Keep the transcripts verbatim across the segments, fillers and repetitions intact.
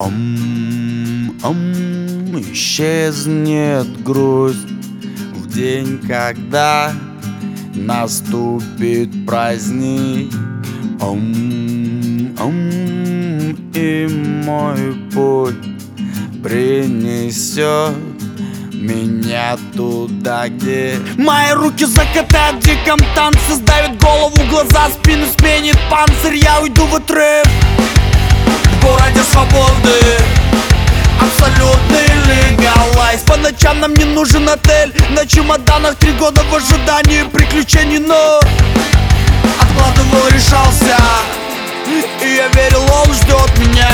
Ом, ом, исчезнет грусть в день, когда наступит праздник. Ом, ом, и мой путь принесет меня туда, где мои руки закатают в диком танце, сдавит голову, глаза, спину сменит панцирь. Я уйду в отрыв в городе свободы, абсолютный легалайз. По ночам нам не нужен отель, на чемоданах три года в ожидании приключений. Но откладывал, решался, и я верил, он ждет меня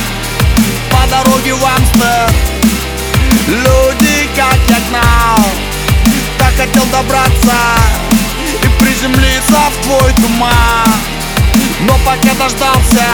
по дороге в Амстер. Люди, как я гнал, так хотел добраться и приземлиться в твой туман. Но пока дождался,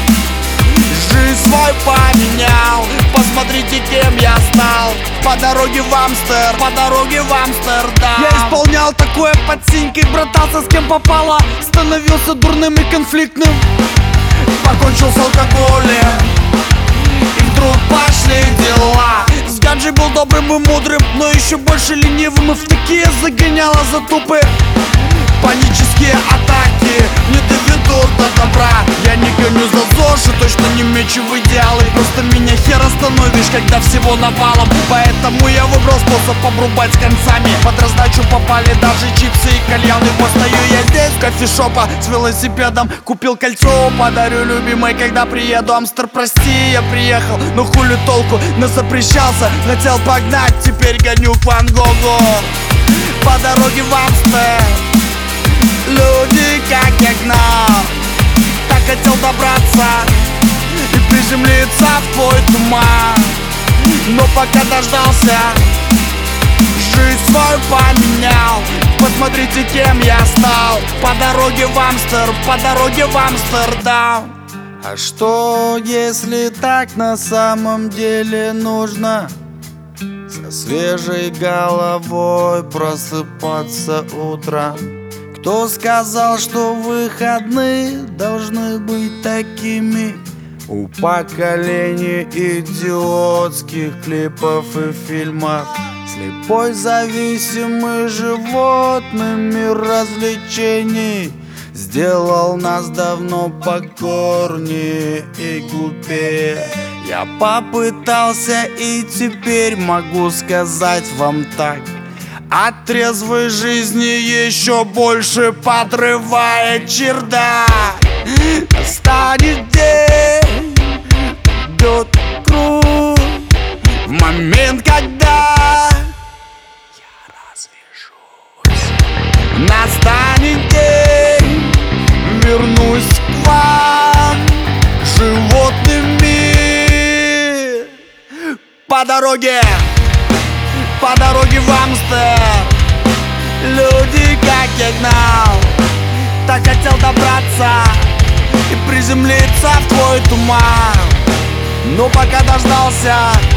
жизнь свой поменял. Посмотрите, кем я стал по дороге в Амстер, по дороге в Амстердам. Я исполнял такое под синькой, братался с кем попало, становился дурным и конфликтным, покончил с алкоголем, и вдруг пошли дела. С ганджей был добрым и мудрым, но еще больше ленивым, и в такие загоняла затупы. Панические атаки не доведут до добра. Я не гоню за ЗОЖ и точно не мечу в идеалы. Просто меня хер остановишь, когда всего навалом. Поэтому я выбрал способ обрубать с концами. Под раздачу попали даже чипсы и кальяны. Постою я здесь в кофешопа с велосипедом, купил кольцо, подарю любимой, когда приеду. Амстер, прости, я приехал, но хули толку, но запрещался. Хотел погнать, теперь гоню к Ван Гогу по дороге в Амстер. Люди, как я гнал, так хотел добраться и приземлиться в твой туман. Но пока дождался, жизнь свою поменял. Посмотрите, кем я стал по дороге в Амстер, по дороге в Амстердам. А что, если так на самом деле нужно? Со свежей головой просыпаться утром. Кто сказал, что выходные должны быть такими? У поколения идиотских клипов и фильмов, слепой, зависимый животными развлечений, сделал нас давно покорнее и глупее. Я попытался и теперь могу сказать вам так: от трезвой жизни еще больше подрывает чердак. Настанет день, бьет круг, в момент, когда я развяжусь. Настанет день, вернусь к вам, животный мир. По дороге По дороге в Амстер. Люди, как я гнал, так хотел добраться и приземлиться в твой туман. Но пока дождался,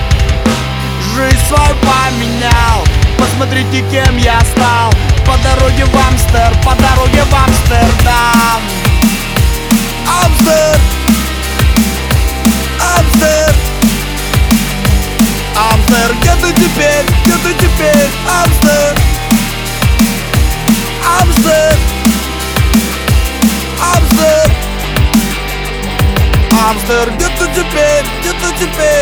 жизнь свою поменял. Посмотрите, кем я стал по дороге в Амстер, по дороге в Амстердам. Амстер, Амстер, Амстер, где ты теперь, где ты теперь, Амстер, Амстер, Амстер, Амстер, где ты теперь, где ты теперь.